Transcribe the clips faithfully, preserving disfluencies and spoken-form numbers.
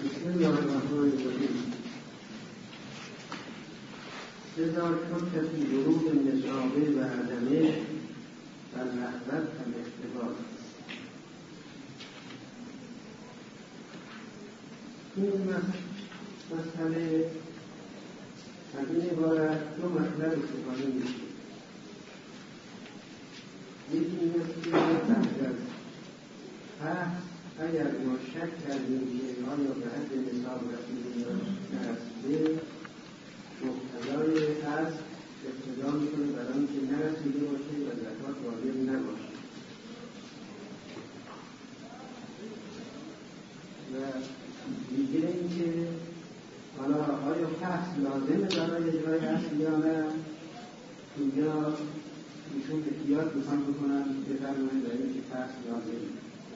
بسم الله الرحمن الرحیم. سزا شد فی دروب نصابه و عدمه و لحظت الاختبار. این مسئله از این عبارت دو مطلب استفاده میشه. یکی این است که بعد از بحث اگر ما شک کردیم که آیا به حد نصاب رسیده یا نرسیده، مقتضای اصل اقتضا میکنه برای اینکه نرسیده باشه و زکات واجب نباشه. و دیگه اینکه حالا آیا فحص لازمه برای اجرای اصل یا نه، اینجا ایشون احتیاط میخوان بکنن بفرمایید برای اینکه فحص لازمه.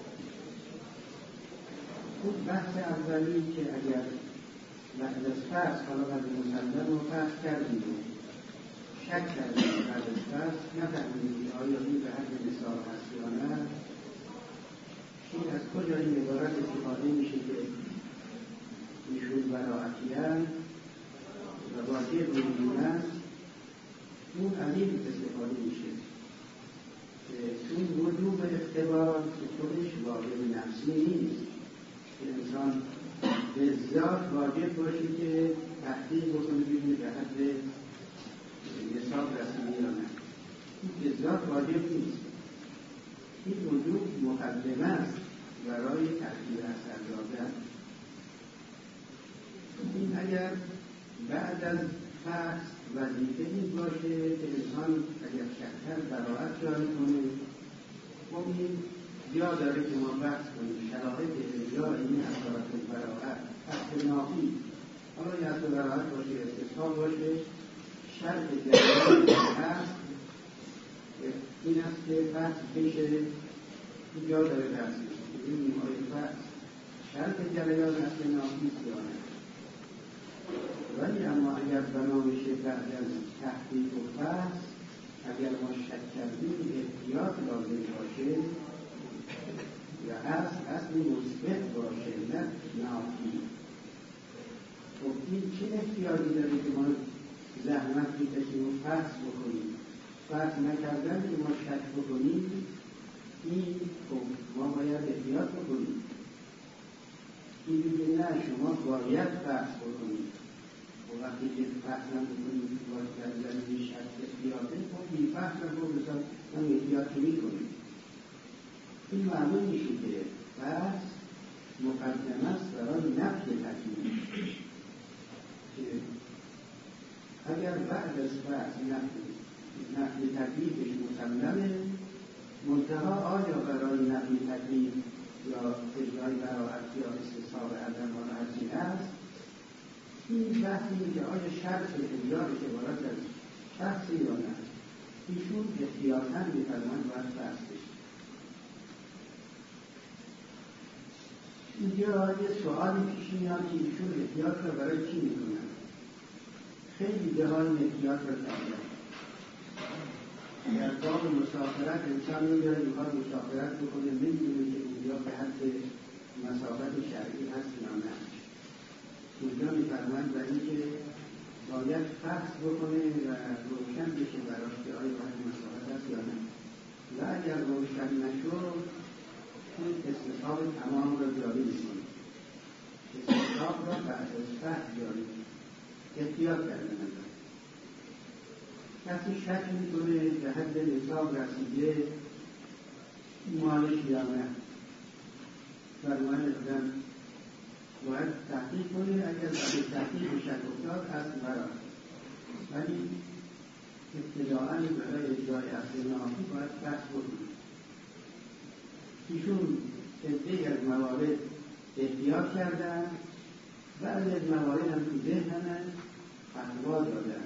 اون بحث اولی که اگر بعد از فحص حالا بعد مسلم رو فحص کردیم و شک کردیم بعد از فحص نفهمیدیم که آیا این به حد نصاب هست یا نه، این از کجا این عبارت استفاده میشه که ایشون براعتیان و واجب میدون است، اون از این استفاده میشه چون وجوب اختبار که خودش واجب نفسی نیست که انسان به ذات واجب باشه که تحقیق بکنه ببینه به حد نصاب رسیده یا نه. این به ذات واجب نیست. این وجوب مقدمه است برای تحقیق اثر دادن. این اگر بعد از فحص وظیفه این باشه که انسان اگر شکر براعت جاری کنه، این یا داره که ما بحث کنیم شرایط اجرا این اثرات براعت اصل نافی، حالا یا اصل براعت باشه استثناء باشه، شرط جریان هست این است که بحث بشه یا داره بحث بشه این نیمای بحث شرط جریان اصل نافی سیانه. ولی اما اگر بنا بشه بعد از تحقیق و بحث اگر ما شک کردیم احتیاط لازم باشه یا اصل اصل مثبت باشه نه نافی. خب این چه احتیاطی داره که ما زحمت میکشیم و فحص بکنیم؟ فحص نکردن که ما شک بکنیم این خب ما باید احتیاط بکنیم. این دیگه نه شما باید فحص بکنیم و وقتی که فحص نکنیم باید کردن این شک احتیاطه خب این فحص نکنیم بسید هم احتیاط میکنیم. این معلوم میشه که بحث مقدمه است برای نفی تکلیف که اگر بعد از بحث نفی تکلیفش مسلمه، منتها آیا برای نفی تکلیف یا اجرای براعت یا استصحاب عدم و هرچی هست، این بحثی که آیا شرط اجرایش عبارت از شخصی یا نه، ایشون احتیاطاً می‌فرمایند باید بحث بشه. اینجا یه سوالی پیش میاد که ایشون احتیاط رو برای چی میکنن؟ خیلی جهان احتیاط رو کردن. در باب مسافرت انسان میگه میخواد مسافرت بکنه نمیدونه که اونجا به حد مسافت شرعی هست یا نه. اونجا میفرمایند برای اینکه باید فحص بکنه و روشن بشه براش که آیا به حد مسافت هست یا نه. و اگر روشن نشد این استصحاب تمام را جاری می‌کنه. استصحاب را بعد از فحص جاری احتیاط کردن نداره. کسی شک می‌کنه به حد نصاب رسیده مالش یا نه، فرمایند آدم باید تحقیق کنه. اگر بعد تحقیق شک افتاد اصل برای ولی ابتداءً برای اجرای اصل نافی باید فحص بکنه. ایشون عده‌ای از موارد احتیاط کردن، بعضی از موارد هم تو ذهنن فتوا دادن.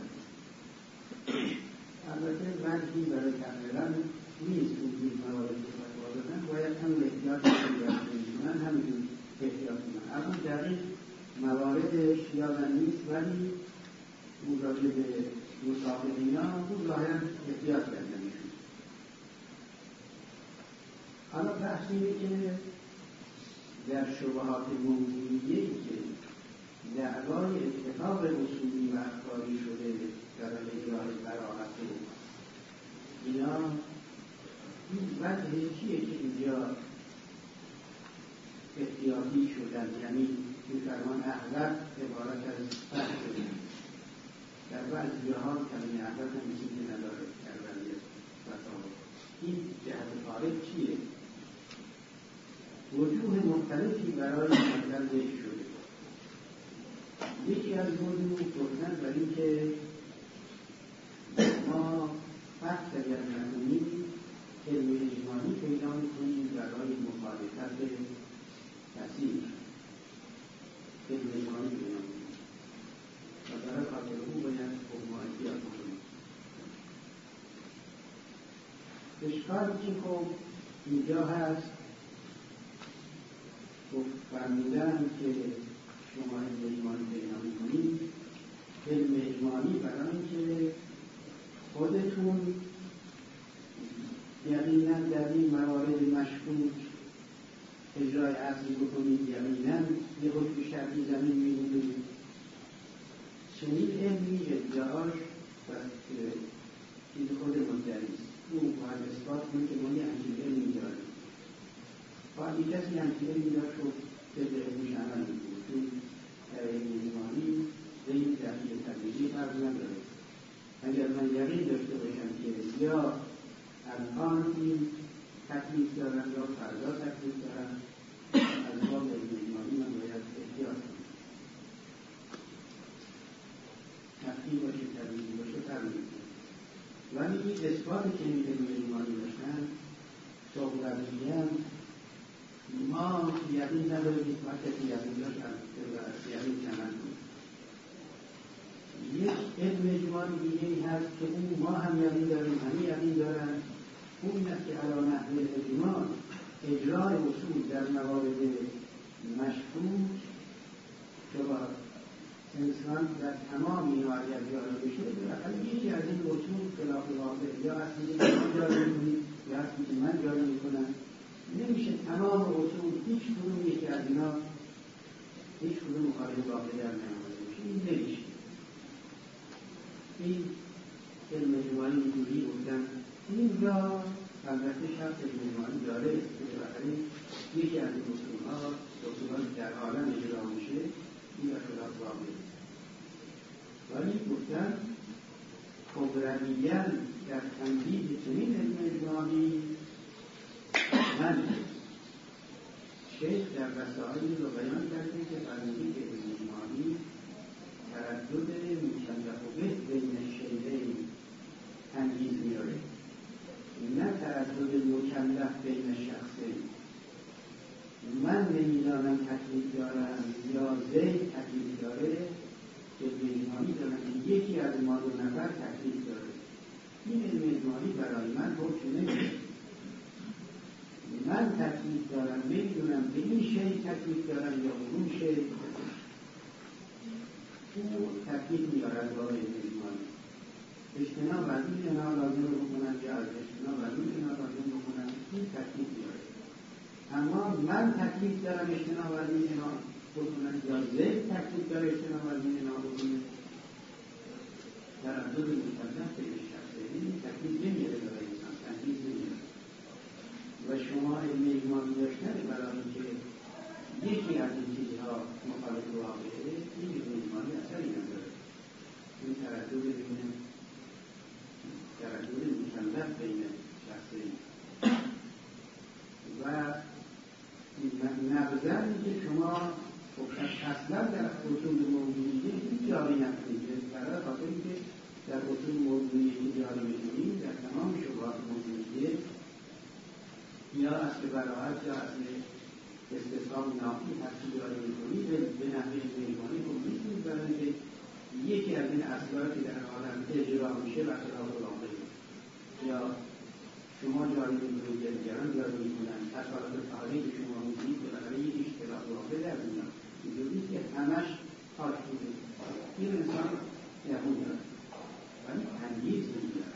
البته وجهی برای تقریبا نیست اون موارد که فتوا دادن، باید هم احتیاط کنن همینجور احتیاط کنن. اما دقیق مواردش یادم نیست ولی اون راجع به مسافرین ها اون ظاهرا احتیاط کردن. حالا بحث اینه که در شبهات موضوعیه‌ای که وجه چیه که اینجا احتیاطی شدن؟ یعنی میفرمان اغلب عبارت از فرق شدن، در بعضی ها کلمه اغلب هم چیزی نداره کردن فتاوا. این جهت خارج چیه؟ وجوه مختلفی برای مطلب ذکر شده. یکی از وجوه گفتن برای اینکه ما فرق اگر نکنیم علم اجمالی پیدا می‌کنیم برای مخالفت کثیر. علم اجمالی پیدا می‌کنیم و برای خاطر او باید حکم احتیاط کنیم. اشکالی که خب اینجا هست فرمودن که شما علم اجمالی پیدا می‌کنید. علم اجمالی برای اینکه خودتون یقینا در این موارد مشکوک اجرای اصلی بکنید، یقینا یه حکم شرعی زمین می‌بینید. چنین علمی ادعاش و چیز خود مدعیست. او باید اثبات کنه که ما یه همچین علمی داریم. باید یک کسی همچین علمی داشت و طبق علمش عمل می‌کنه. چون در علم اجمالی به این دقیق تبدیلی فرض نداره. اگر من یقین داشته باشم که یا الان این تکلیف دارم یا فردا تکلیف دارم، از باب علم اجمالی من باید احتیاط کنم. تکلیف باشه، تبدیلی باشه، فرق می‌کنه. ولی این اثبات که این علم اجمالی داشتن صحبت میگن ما یقین نداریم وقتی که یقین داشت یقین کمن کنیم. یک علم اجمالی دیگه ای هست که اون ما هم یقین داریم، همه یقین دارن. اون این است که علی نحو اجماع اجرای اصول در موارد مشکوک که با انسان در تمام اینا اگر جاری بشه، بالاخره یکی از این اصول خلاف واقع یا اصلی که من جاری میکنید یا اصلی که من جاری میکنم، نمیشه تمام اصول هیچ کدوم یکی از اینا هیچ کدوم مخالف واقع در نمازه بشه. این نمیشه. این علم اجمالی اینجوری بودن. این را البته شرط علم اجمالی داره که بالاخره یکی از این اصولها اصولها در عالم اجرا میشه، این را خلاف واقع. ولی گفتن خبرویان در تنبیه چنین علم اجمالی من شیخ در رسائلی رو بیان کرده که فرموده که علم اجمالی تردد مکلف به بین شیئین تمییز میاره، نه تردد مکلف بین شخصین. من نمیدانم تکلیف دارم یا زید تکلیف داره، علم اجمالی دارم که یکی از ما دو نفر تکلیف داره. این علم اجمالی برای من حکم نمیده. من تکلیف دارم، نمیدونم به این شی تکلیف دارم یا اون شی. او تکلیف میارد با علم اجمالی. اجتناب از این اینا لازم بکنن یا از اجتناب از این اینا لازم بکنن، این تکلیف میارد. اما من تکلیف دارم اجتناب از این اینا بکنن یا زید تکلیف داره اجتناب از این اینا بکنن، در عدد مکلف به شخصه این تکلیف نمیاره برای انسان، تکلیف نمیاره. و شما علم اجمالی داشتن برای اینکه یکی از این چیزها مخالف واقعه، این علم اجمالی اثری نداره. این تردد بین تردد مکلف بین شخصین و نبذن که شما اصلا در اصول موضوعیه هیچ جاری نکنید. برای خاطر اینکه در اصول موضوعیه جاری میکنید در تمام شبهات موضوعیه یا اصل براحت یا اصل استثناء نافی هستی جاری میکنید به نحوه میکنی خب میتونید برای اینکه یکی از این اصلاحی که در عالم اجرا میشه و خلاف واقعی یا شما جاری میکنید یا دیگران جاری میکنن اصالات فعالی که شما میکنید بالاخره یکیش خلاف واقع در میاد. اینجوری که همش پاک بوده. این انسان یهود داره ولی تمییز نمیداره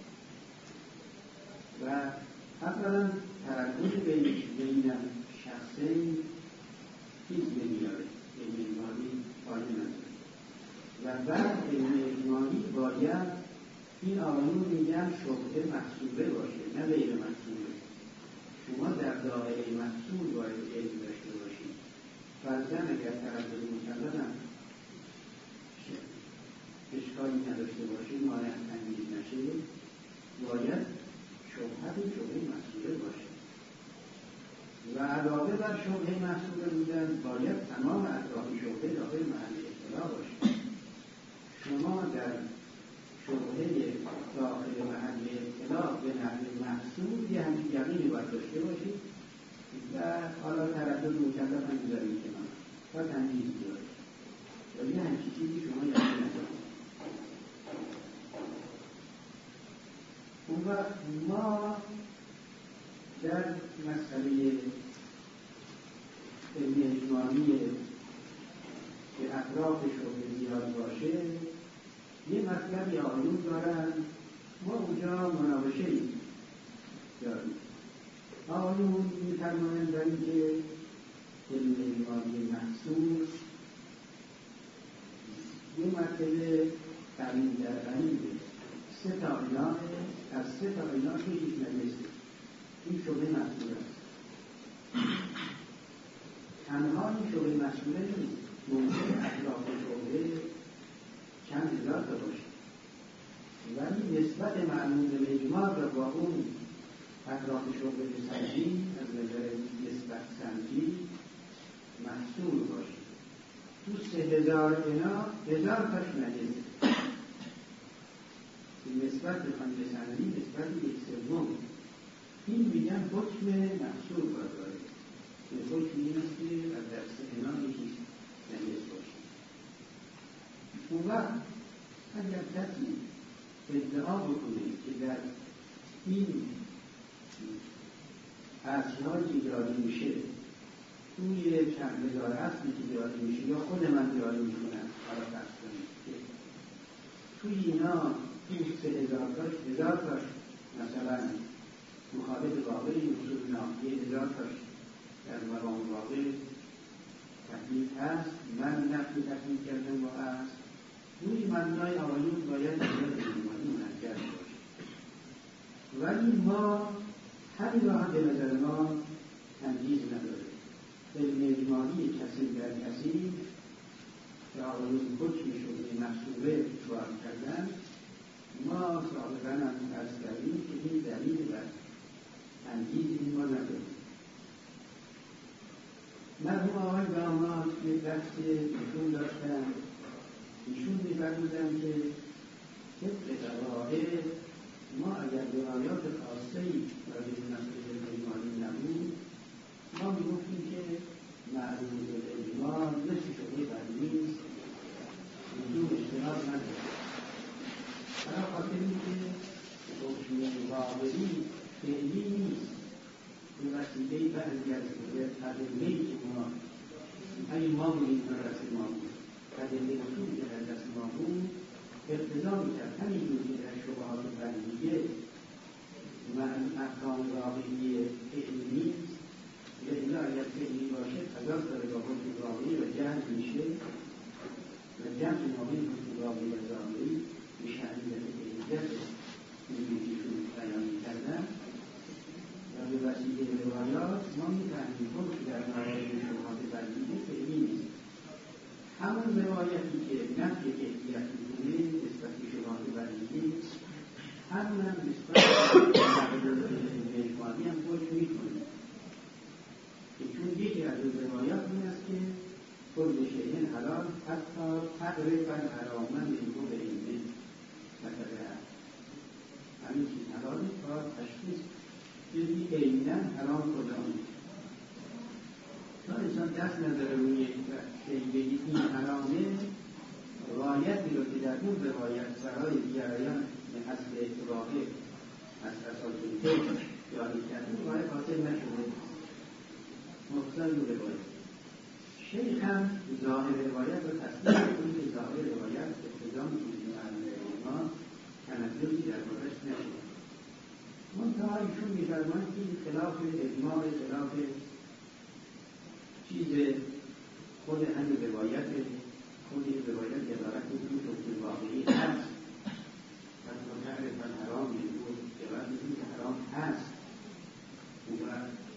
و اولا تردد بین شخصین چیز نمیاره، علم اجمالی فایده نداره. و بعد علم اجمالی باید این آقایون میگن شبهه محسوبه باشه نه غیر محسوبه. شما در دایره محصول باید علم داشته باشید. فرضاً اگر تردد مکلفم اشکالی نداشته باشید، مانع تمییز نشه، باید شبهت شبهه محصوله باشه و علاوه بر شبهه محصوله بودن باید تمام اطراف شبهه داخل محل اطلاع باشه. شما در شبهه داخل محل اطلاع به نحو محصول یه همچین یقینی باید داشته باشید و حالا تردد مکلف هم می‌ذارید کنار و تمییز بیارید و یه همچین چیزی شما یقین ندارید. اون وقت ما در مسئله علم اجمالی که اطراف شبهه زیاد باشه یه مطلبی آیون دارن، ما اونجا مناقشه‌ای داریم. آیون می‌فرمایند در اینکه علم اجمالی محصول یه مرتبه قریب در قریبه، سه تا اینا از سه تا اینا که هیچ نجسه، این شبهه محصول است. تنها این شبهه محصوله نیست، ممکن اطراف شبهه چند هزار تا باشه ولی نسبت معلوم به اجماع را با اون اطراف شبهه سنجی از نظر نسبت سنجی محصول باشه. تو سه هزار اینا هزار تاش نجسه، نسبت به خانه سنجی نسبت به یک سوم. این میگن حکم محصول باید داره، این حکم این است که از دست اینا یکیش نجس باشه. اون وقت اگر کسی ادعا بکنه که در این اصلایی که جاری میشه توی چند هزار اصلی که جاری میشه یا خود من جاری میکنم حالا فرض کنید که توی اینا توی سه هزار تاش هزار تاش مثلا مخالف واقعی اصول نافیه، هزار تاش در مقام واقع تکلیف هست، من نفی تکلیف کردن با هست، روی مبنای آیون باید نظر اجمالی منجر باشه. ولی ما همین را هم به نظر ما تمییز نداره. علم اجمالی کسی در کسی که آیون حکمی شده محصوله سوال کردن، ما سابقا هم عرض کردیم که این دلیل بر تمییز این ما نداریم. مرحوم آقای داماد یک بحث ایشون داشتن، ایشون می‌فرمودن که طبق قواعد ما اگر روایات خاصه‌ای راجع به مسئله اجمالی نبود، ما می‌گفتیم که معلوم الاجمال مثل شبهه قدیمی است، وجود اجتناب نداره. برای خاطر اینکه حکم واقعی فعلی نیست، به وسیله بعضی از ادله‌ای که ما اگه ما بودیم در دست ما بود، ادله اصولی که در دست ما بود اقتضا می‌کرد همینجور که در شبهات بدیهیه احکام واقعی فعلی نیست، یا الا اگر فعلی باشه تضاد داره با حکم واقعی و جمع میشه و جمع مابین حکم واقعی و ظاهری به شأنیت فعلیت اینجوری که بیان کردن و به وسیله روایات ما می‌فهمیم حکم در موارد شبهات بدیهیه فعلی نیست. همون روایتی که نفی کیفیت می‌کنه نسبت به شبهات بدیهی، همون هم نسبت به اجمالی هم حکم می‌کنه که چون یکی از اون روایات این است که کل شیء حلال حتی تقریبا حراما منه به علمه مثلا همین چیز حلاله تا تشخیص چیزی عیناً حرام کدام. تا انسان دست نداره روی شیء بگید این حرامه، روایتی رو که در اون روایت برای جریان اصل اتباقه از اساس فقه جاری کرده روایت حاصل نشده، مختصر رو روایت شیخ هم ظاهر روایت رو تصدیق کنید که ظاهر روایت اقتضا می‌کنید ما تنزلی در بارش نشده. منتها ایشون می‌فرمایند که این خلاف اجماع، خلاف چیز خود همین روایت، خود این روایت دلالت می‌کنه که حکم واقعی هست، حتی تعریف حرام می‌گوید دلالت می‌کنه که حرام هست و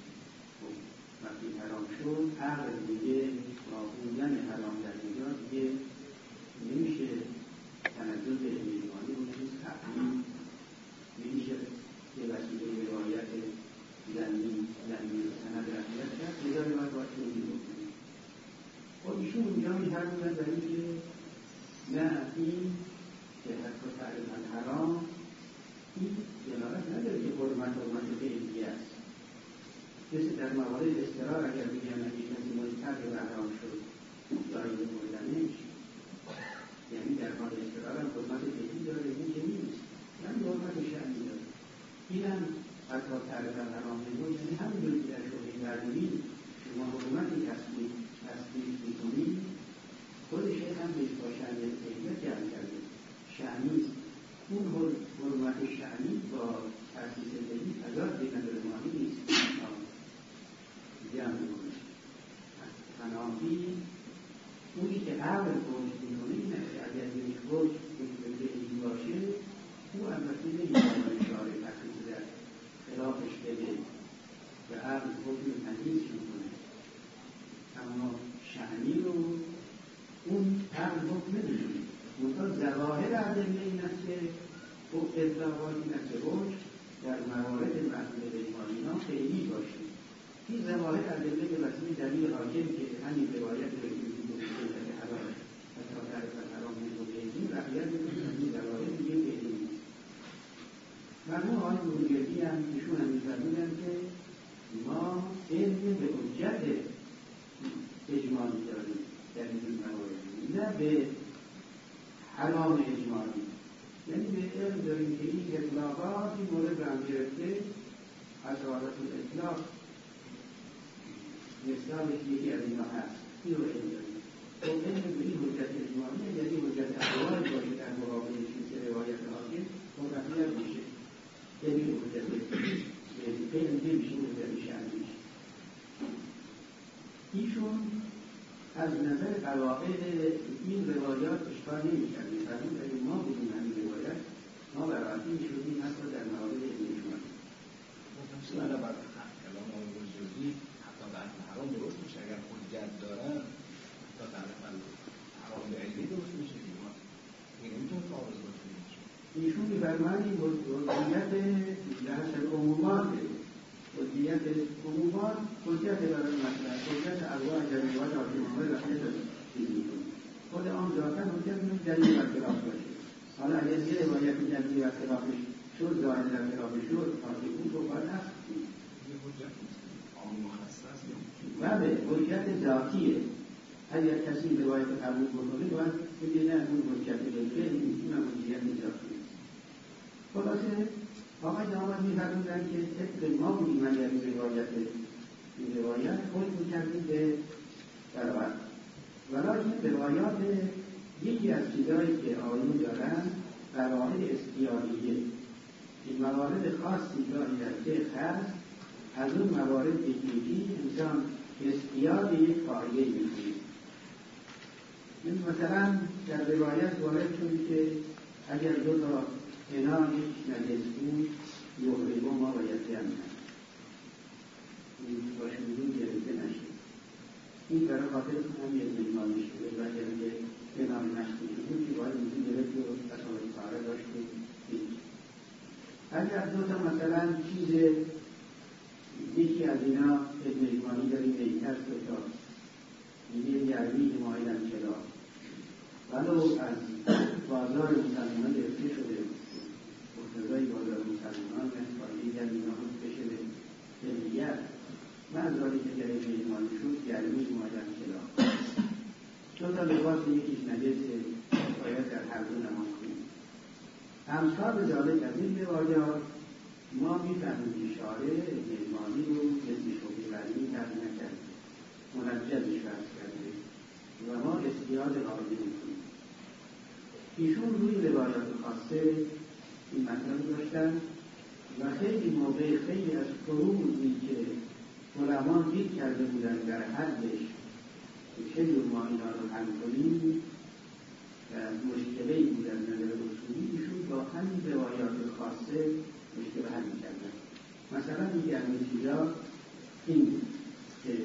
وقتی حرام شد عقل دیگه با بودن حرام در اینجا دیگه نمیشه تنزل به میزبانی اون چیز تقلیم نمیشه یه وسیله روایت زنی زنی سند رفیت کرد لذا باید باید توضیح بکنیم. خب ایشون اونجا می‌فرمودن در این که نه این که حتی تعریفاً حرام این دلالت نداره که حرمت حرمت فعلی است. مثل در موارد اضطرار اگر بگم اگه کسی مضطر به حرام شد جایی بردنش، یعنی در حال اضطرار هم حرمت فعلی داره، این که نیست، یعنی حرمت شأنی داره. اینم حتی تعریفاً حرام نمود، یعنی همونجور که در شبهه مردمی شما حرمتی تصدیق تصدیق می‌کنید، خود شیخ هم بهش با شأن فعلیت جمع کرده، شأنی است. اون حرمت شأنی با تأسیس فعلی تضاد بین درمانی نیست. جمع می‌کنه. تنافی اونی که عقل پشت می‌کنه اینه که اگر یک حکم فعلی باشه، او البته نمی‌تواند اشاره تخصیص در خلافش بده و عقل حکم تمیز می‌کنه. اما شأنی رو اون عقل حکم نمی‌کنه. منتها ظواهر ادله این است که اطلاقات این است که حکم در موارد محدود به ایمانینا فعلی باشه. این ظواهر ادله به وسیله دلیل حاکم که همین روایت رو می‌گوید که حلال حتی تعریف حرام می‌گوید این رعایت می‌کنه این ظواهر دیگه فعلی نیست. مرحوم آقای نورجدی هم ایشون هم می‌فرمودن که ما علم به حجت اجمالی داریم در این موارد، نه به حرام اجمالی. یعنی به علم داریم که این اطلاقات این مورد رو هم گرفته از حالت اطلاق مثالش یکی از اینا هست، این رو علم داریم. خب علم به این حجت اجمالی یعنی حجت احوال باشه در مقابل چیز روایت حاکم مقفیت میشه، یعنی حجت علم نمیشه حجت شأنی میشه. ایشون از نظر قواعد این روایات اشکال نمی‌کرد. مثلا اگه ما بدون همین روایت ما برآتی می‌شدیم حتی در موارد علمیشون. مثلا بعد کلام آقای نورجدی حتی در حرام درست میشه اگر حجت دارن، حتی در حرام به علمی درست میشه که ما این نمیتونه تعارض باشه. ایشون می‌فرمایند این حجت در حسب عمومات حجت عمومات حجت برای مطلب حجت انواع جریات آتیمانه رفته دارد خود آن ذاتا حجت میشه دلیل بر خلاف باشه. حالا اگر یه روایت دلیل بر خلافش شد ظاهر در خلافش شد آتی اون رو باید نفت کنید. یه حجت عام مخصص بله حجت ذاتیه. اگر کسی روایت قبول بکنه باید بگه نه اون حجت دلیله این هم حجت ذاتیه. خلاصه آقای داماد می‌فرمودن که طبق ما بودیم اگر این روایت این روایت خود می‌کردیم به برابر. ولی روایات یکی از چیزهایی که آیون دارن قواعد اختیاریه. این موارد خاصی داری در فقه هست، از اون موارد تکنیکی انسان اختیار یک قاعده می‌کنه. مثلا در روایت وارد شد که اگر دو تا اینا یک نجس بود یغربو ما باید جمع کنیم این باشمون گرفته نشد. این برای خاطر هم یک مجموعی شده و یعنی اینا مشکلی بود که باید میزون گرفت و اصلا کاره داشت بود. اگر دو تا مثلا چیز یکی از اینا یک مجموعی داریم بیتر دو تا دیگه گرمی مایلن چرا ولو از بازار مسلمان گرفته شده مقتضای بازار مسلمان و انتقالی گرمی ها هم بشه به ملیت منظاری که گره میزمانی شد گرمی مایلن چرا دو تا لباس یکیش نجسه باید در هر دو نماز کنیم. امثال ذالک از این روایات ما میفهمیم که شارع میزمانی رو مثل شبه برمی تغییر نکرده منجزش فرض کرده و ما استیاد قاعده میکنیم. ایشون روی روایات خاصه این مطلب داشتن و خیلی موقع خیلی از فروضی که علما دید کرده بودن در حدش که چه جور ما اینا رو حل کنیم و مشکلی بودن نظر اصولی ایشون با همین روایات خاصه مشکل حل میکردن. مثلا یکی از چیزا این که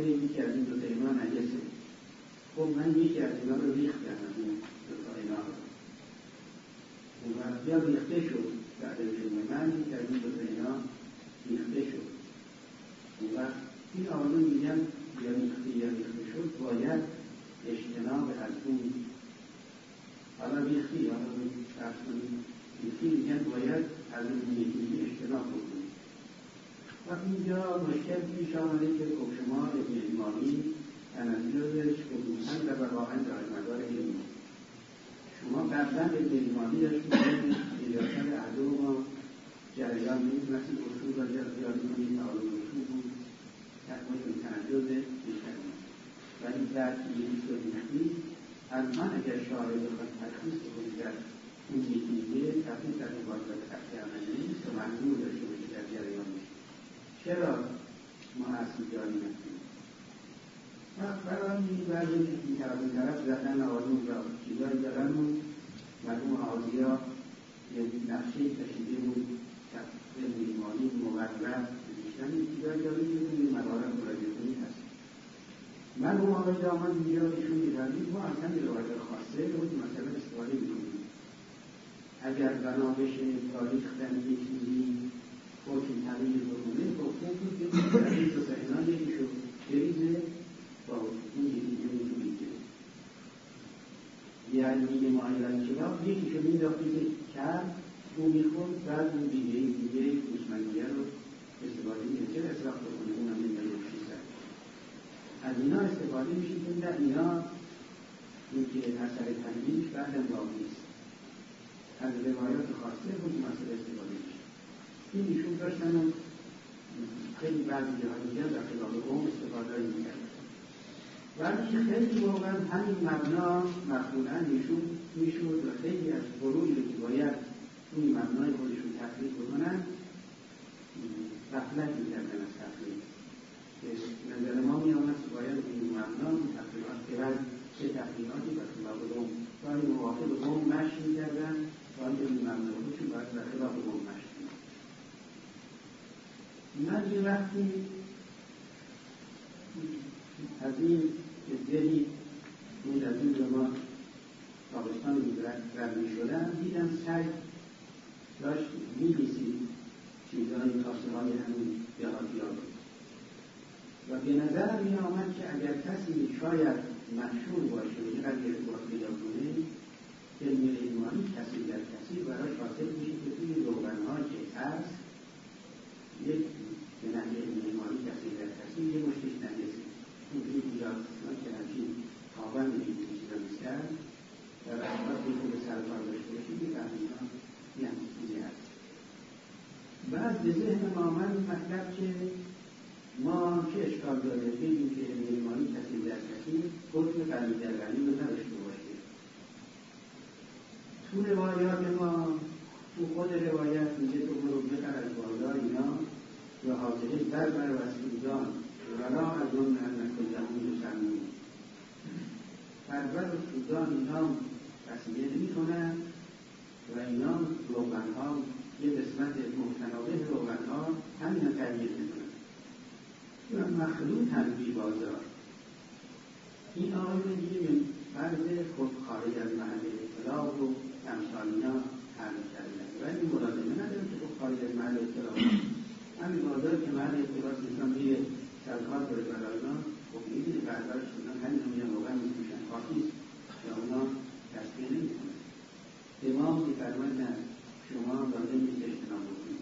یکی از این دو تا اینا نجسه. خب من یکی از اینا رو ریختم از این دو تا اینا رو. اون وقت یا ریخته شد بعد از جمعه من یکی از این دو تا اینا ریخته شد. اون وقت این آقایون میگن یا ریخته یا ریخته شد باید اجتناب از اون. حالا ریختی حالا فرض کنید ریختی میگن باید از اون یکی اجتناب بکنید. و اینجا مشکل پیش آمده که خب شما ابن امامی تنزلش خصوصا در واقعا در مدار علمی شما قبلا ابن امامی داشتید که اجازت عدو ما جریان نیست مثل اصول را جریان کنید تعالیم اصول بود تقویم تنزل بیشتر بود ولی در یکی و ریختی الان اگر شاعر بخواد تشخیص بکنید در اون یکیه تفریق در مبادرات خطی عملی نیست و معلوم داشته باشه در جریان نیست. چرا ما اصلی جایی نکنیم؟ برای این بعضی این طرف این طرف زدن آزون را چیزایی دارن و مردم آزی ها یه نقشه کشیده بود تفریق ایمانی مبرر بزیشتن این چیزایی داره که این مدارم مراجعه کنی هست. من اون آقای دامن اینجا ایشون میداریم ما اصلا به روایت خاصه بود مثلا استفاده میکنیم. اگر بنا بشه تاریختن یک چیزی حکم تغییر بکنه با خوب بود که تغییر دو سهنان یکی شد بریزه با اون یکی جمعی میگه یعنی میگه معایران کلاب یکی شد این داخلی که کرد او میخون بعد اون دیگه دیگه دوستمنیه رو استفاده میگه چه اصلاح بکنه اونم میگه روشی سر از اینا استفاده میشه که در اینا این که اثر تنگیش بعد انباب نیست از روایات خاصه بود مسئله استفاده میشه. این ایشون داشتن و خیلی بعضی جاها میگن در خلال قوم استفاده میکرد ولی خیلی واقعا همین مبنا مفهولا ایشون میشود و خیلی از فروعی رو که باید اون مبنای خودشون تفریق بکنن غفلت میکردن از تفریق. نظر ما میامد که باید این مبنا تفریقات که چه تفریقاتی بر خلاف قوم باید موافق قوم مشی میکردن باید این مبنا خودشون باید بر خلاف قوم مشی. من یه وقتی از این ادهی بود از این زمان پاکستان رد می شدن دیدم سگ داشت می بیسید چیزهای کاسه های همین دهاتی ها بود و به نظر می آمد که اگر کسی شاید مشهور باشه و اینقدر ارتباط پیدا کنه علم ایمانی کسی در کسی براش حاصل میشه که توی روغنها که هست یک به نحوه علم ایمانی کسی در کسی یه مشتش نجسی اونجوری اینجا که همچین تابند میگه چیزا میستن در اصفت که به سرکار داشته باشی یه تحمیلان یه همچین چیزی هست. بعد به ذهن ما آمد مطلب که ما چه اشکال داره بگیم که علم ایمانی کسی در کسی حکم قوی در قوی رو نداشته باشه. تو روایات ما تو خود روایت میگه تو برو بخر از بالا اینا و حاضره بربر و سودان ولا از اون نکل جمعی رو سمون بربر و سودان اینا تصمیه نمی کنن و اینا روغن ها یه قسمت متناوب روغن ها همین رو تغییر می کنن و مخلوط هم بی بازار. این آقای رو دیگه فرض خود خارج از محل اطلاع و امثال اینا حمل کردن ولی ملازمه ندارم که خود خارج از محل اطلاع همین بازار که محل اطلاع انسان میره سرکار داره برای اینا خب میدونی بردارش کنن همین رو میان روغن میپوشن خاکیست و اونا تصفیه نمی کنن. امام که فرماید نه شما لازم نیست اجتناب بکنید.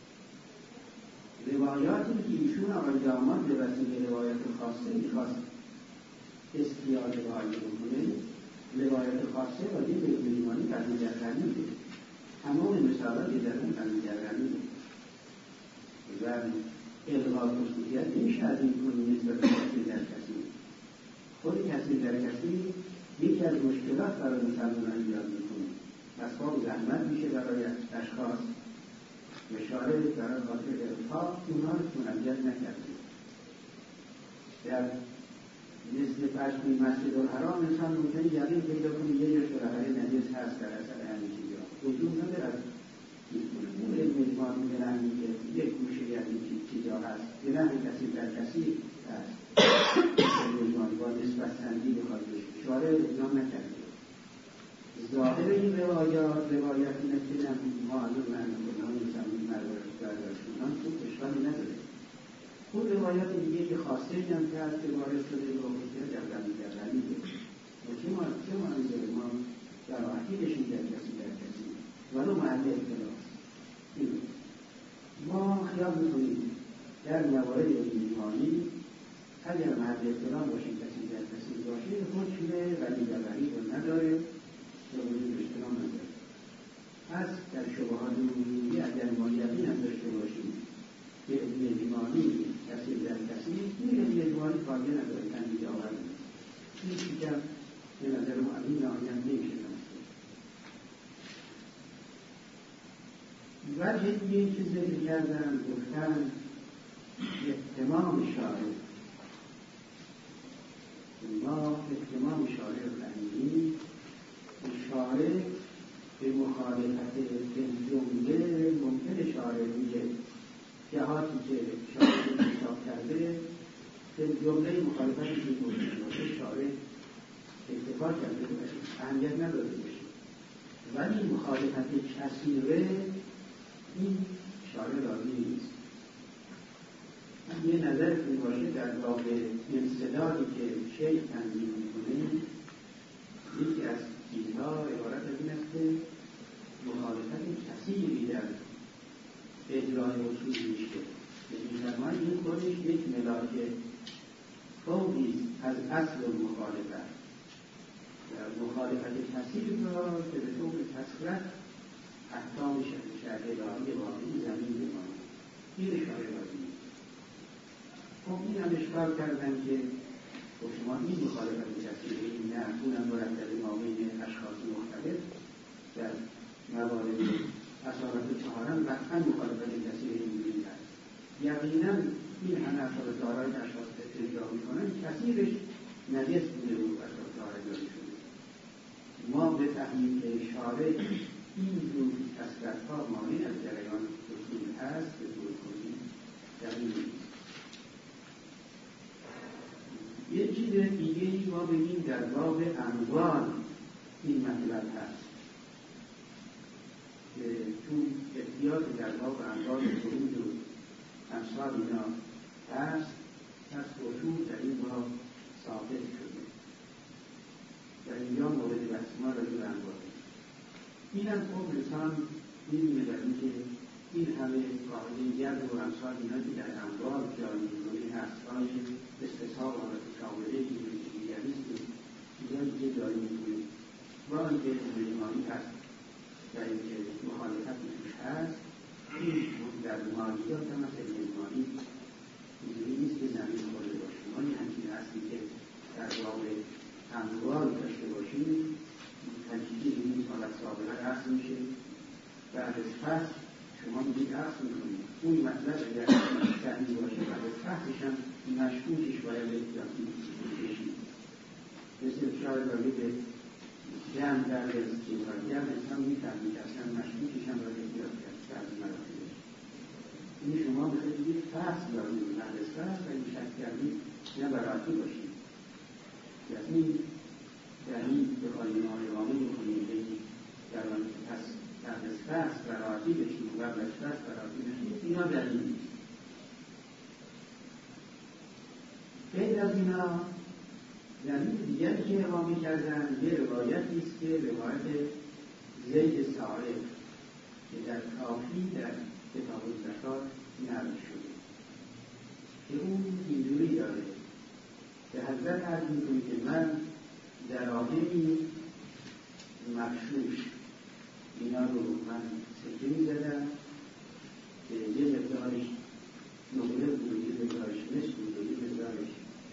روایاتی که ایشون آقای داماد به وسیله روایت خاصه میخواست استیاده به آیه بکنه روایت خاصه راجع به ایمانی قضیه جرمی بود تمام مثالات که در اون قضیه جرمی بود و الغاء خصوصیت نمیشه از این کنی نسبت به کسی در کسی خود کسی در کسی یکی از مشکلات برای مسلمان ایجاد میکنه اسباب زحمت میشه برای اشخاص و شارع برای خاطر ارفاق اونها رو منجز نکرده. در مثل فرض مسجد الحرام انسان ممکنه یقین پیدا کنه یه جاش بالاخره نجس هست در اثر همین چیزا وجود نداره از چیز کنه اون علم اجماع میگن که یک گوشه از این چیزا هست به نحو کسی در کسی هست با نسبت سنجی بخواد بشه شارع اعلام نکرده. ظاهر این روایات روایت اینه که ما از اون معنی کنان زمین مردارش برداشتونان خوب اشکالی نداره. خود روایات دیگه که خواسته هم کرد که وارد شده با خودی جبرانی جبرانی بشه و چه ما چه ما میذاره ما در راحتی بشیم در کسی در کسی ولو محل اختلاف. ما خیال میکنیم در موارد ایمانی اگر محل اختلاف باشیم کسی در کسی باشه حکم ولی جبرانی رو نداره و وجود اختلاف نداره. پس در شبهات عمومی اگر ما یقین هم داشته باشیم که ایمانی کسی در کسی این ایمانی کاری نداره تنبیه آور نیست. این چیزم به نظر ما این نهایت نمیشه نمسته. وجه دیگه که ذکر کردن گفتن احتمام شارع. ما احتمام شارع رو فهمیدیم. شارع به مخالفت جمله ممکن شارع روی جهاتی که شارع انتخاب کرده به جمله مخالفتی که ممکن باشه شارع اکتفا کرده باشه اهمیت نداده باشه ولی مخالفت کثیره این شارع راضی نیست. یه نظر این باشه در باب انسدادی که شیخ تنظیم میکنه یکی از چیزها عبارت از این است که مخالفت کثیری در اجرای اصول میشه. این فرمان این خودش یک ملاک فوقی از اصل مخالفت در مخالفت کثیر را که به طور تسخیرت احکام شرع الهی واقعی زمین بماند این اشاره راضی نیست. خب این هم اشکال کردن که خب شما این مخالفت کثیر این نه اونم مرتب ما بین اشخاص مختلف در موارد اصالت چهارم قطعا مخالفت کثیر این هست. یقینا این همه اصالت چهارم که اشخاص اجرا میکنن کثیرش نجس بوده رو اصالت چهارم جاری شده. ما به فهمیم که شارع این جور کثرت‌ها مانع از جریان اصول هست به طور کلی دلیل نیست. یه چیز دیگه‌ای ما بگیم در باب اموال این مطلب هست که چون احتیاط در باب اموال خروج و امثال اینا هست پس خشوع در این باب ثابت شده. در اینجا مورد بحث ما راجع به اموال این هم خب انسان می‌بینه در این که این همه قاعده جبر و امثال اینا که در اموال جاری می‌کنی هست های استصحاب حالت شامله که دیگری است اینجا دیگه جاری می‌کنی با اینکه ایمانی هست در اینکه مخالفت توش هست این در مالیات هم از ایمانی اینجوری نیست که زمین خورده باشه. ما این همچین هستی که در باب اموال داشته باشیم تنجیدی این حالت سابقه اصل میشه بعد از فصل شما میگید اصل میکنید اون مطلب اگر تحمیل باشه بعد از فصلش هم مشکوکش باید احتیاطی بشید. مثل شاید راجع به جمع در از چیزهای جمع انسان میفهمید که اصلا مشکوکش هم باید احتیاط کرد بعضی مراتبش. این شما بخواید یک فصل لازم بعد از فصل و این شک کردید نه براتی باشید. یعنی در این بخواهیم آیوانه بکنیم بگید در آن پس بعد از فصل براتی بشید و بعد از فصل براتی بشید اینا دلیل نیست. غیر از اینا دلیل دیگری که اقامه کردن یه روایتی است که روایت زید صالح که در کافی در کتاب الزکات نقل شده که اون اینجوری داره که حضرت عرض می‌کنه که من دراهمی مغشوش اینا رو من سکه می‌زدم که یه مقدارش نقره بود و یه مقدارش مس بود و یه مقدارش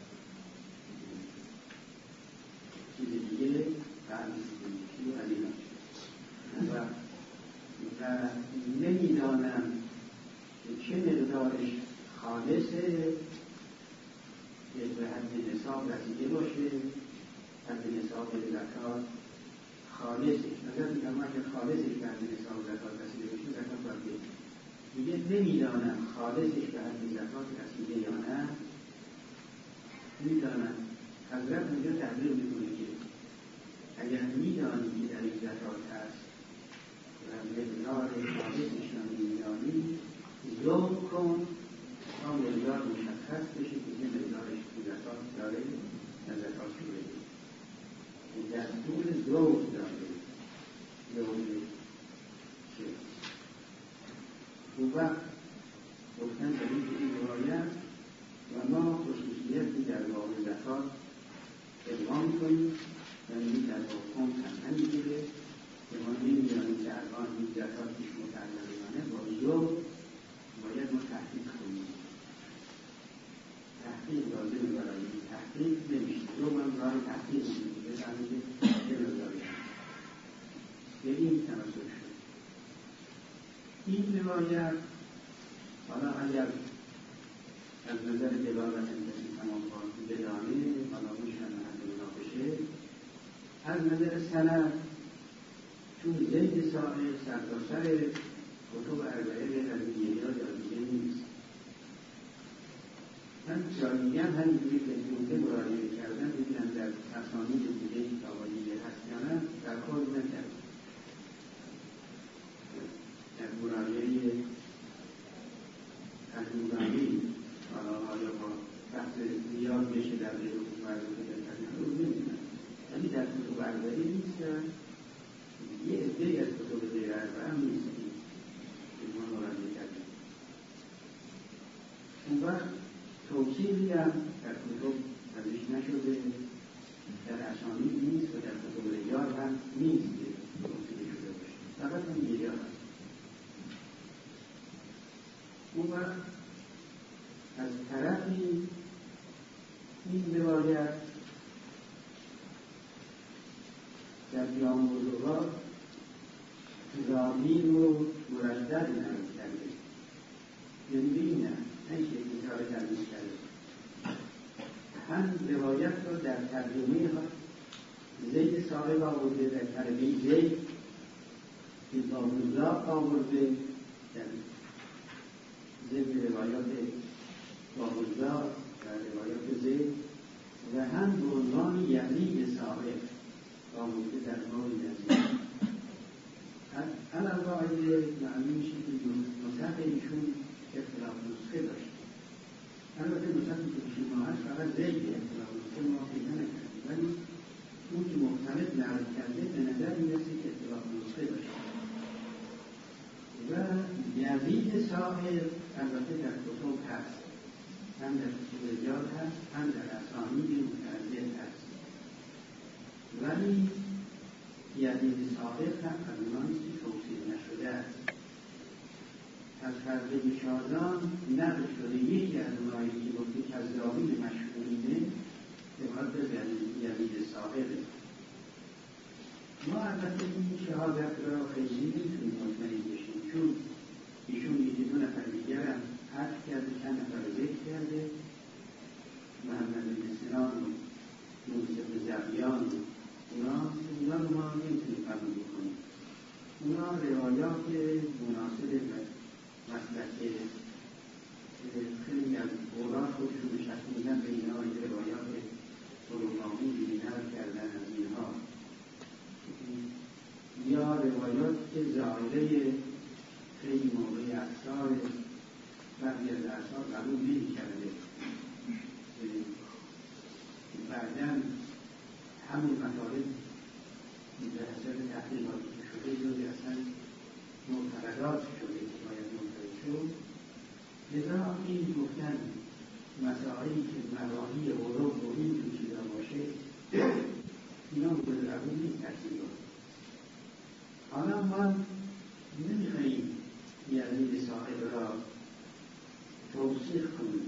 چیز دیگه تعمیز بود و از اینا و و نمیدانم که چه مقدارش خالصه که به حد نصاب رسیده باشه حد نصاب زکات خالصش نظر میکنم که خالصش به حد نصاب زکات رسیده باشه زکات باید میگه نمیدانم خالصش به حد زکات رسیده یا نه میدانند. حضرت اونجا تعبیر میکنه که اگر میدانی که در این زکات هست و مقدار خالصش را میدانی، ذوق کن تا مقدار مشخص بشه که چه مقدارش تو زکات داره و زکات رو بده. این دستور ذوق داره، ذوق چه اون وقت گفتن در این روایت و ما خصوصیتی در باب زکات ادغام می‌کنیم و این در باب خمس هم همینجوره که ما نمی‌دانیم که الان این زکاتش متعلقانه با ذوق باید ما تحقیق کنیم. تحقیق لازم برای این تحقیق نمیشه. ذوق هم راه تحقیق می‌کنیم بفهمید چه مقداری هست. به این تناسب شد. این روایت حالا اگر از نظر دلالت کسی تمام بدانه حالا میشن محل مناقشه، از نظر سند چون زید صاحب سرتاسر کتب اربعه از دیگه یا دیگه نیست. من جایی هم همینجوری که جمله مراجعه کردن ببینم در اسانید دیگه کتابای دیگه هست یا نه برخورد نکردم. در مراجعه از مراجعه حالا آیا با بحث زیاد بشه در غیر کتب اربعه در رو نمیدونم، ولی در کتب اربعه نیستن. یه عده‌ای از کتب غیر اربعه هم نیستیم که ما مراجعه کردیم. اون وقت توصیلی هم در کتب ازش نشده، در اسانید نیست و در کتب رجال هم نیست که توصیلی شده باشه، فقط هم یه جا هست. اون وقت از طرفی این روایت در بیان بزرگات زمین رو مردد نرم کرده، یعنی بینه نه که اشاره ترمیز کرده. هم روایت رو در ترجمه زید صاحب آورده، در کلمه زید که بابوزا آورده در زید روایات بابوزا در روایات زید و هم به عنوان یزید صاحب آورده در باب یزید. الان قاعده معنی میشه که نسخ ایشون اختلاف نسخه داشت. البته نسخ که شما هست فقط زید اختلاف نسخه ما پیدا نکردیم، ولی اون که مختلف نقل کرده به نظر میرسه که اختلاف نسخه داشت. و یزید صاحب البته در کتب هست، هم در کتب رجال هست، هم در اسانید متعدد هست، ولی یزید صاحب هم از اونانی که توصیل نشده است. از فرقه شازان نقل شده یکی از اونایی که گفته کذابین مشهورینه که باید به یزید صاحبه. ما البته این شهادت را خیلی نمیتونیم مطمئن بشیم، چون ایشون یکی دو نفر دیگر هم حرف کرده، چند نفر ذکر کرده، محمد بن سنان و موسی بن زبیان اونا اونا رو ما نمیتونیم قبول بکنیم. اونا روایات مناسب مسلک خیلی از قولان خودشون شخصیدن به اینا روایات فروغامی بینر کردن از اینها، یا روایات که ظاهره خیلی موقع اثار بعضی از اثار قبول نمی کرده، بعداً همون مطالب در اثر تحقیقاتی که شده جزی اصلا معتقدات شده که باید معتقد شد. لذا این گفتن مسائلی که مراحی غروب و این تو چیزا باشه اینا مورد قبول نیست تحصیل. حالا ما نمیخواییم یزید صاحب را توصیح کنیم،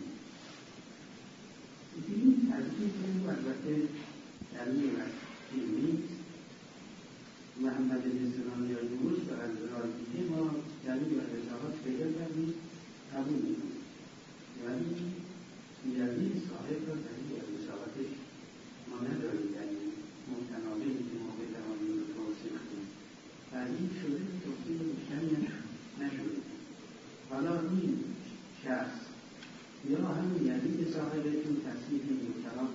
این تحصیل کنیم البته در این وقت نیست. محمد بن سنان یا یونس و از راه دیگه ما دلیل و رضاحت پیدا کردیم قبول میکنیم، ولی یزید صاحب را دلیل و رضاحتش ما نداریم، یعنی متنابعی که ما بتوانیم رو توصیح کنیم. تعیین شده توصیح بیشتری نشده. حالا این شخص یا همین یزید صاحب چون تصریح این کلام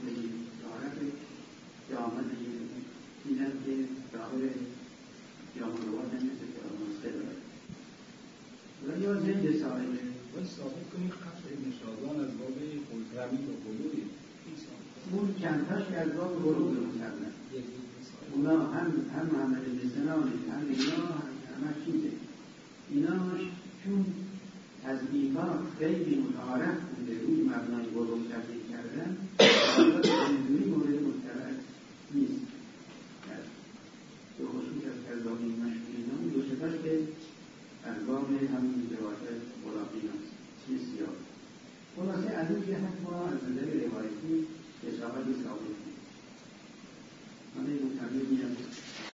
که از باب غروب مسلم اونا هم هم محمد بن سنان هم اینا همه چیزه. ایناش چون از ایفا خیلی متعارف بوده روی مبنای غروب تبدیل کردن اینجوری مورد مسترد نیست. به خصوص از کذابی مشهورینان دو ستاش که از باب همین روایت غلاقی هست بسیار. خلاصه از این جهت ما از نظر روایتی اصابت ثابت نیست. من این مطمئن میگم